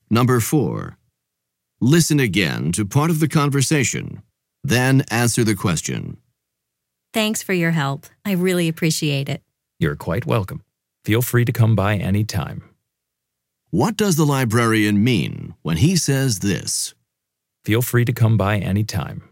Number 4. Listen again to part of the conversation, then answer the question. Thanks for your help. I really appreciate it. You're quite welcome. Feel free to come by any time. What does the librarian mean when he says this? Feel free to come by any time.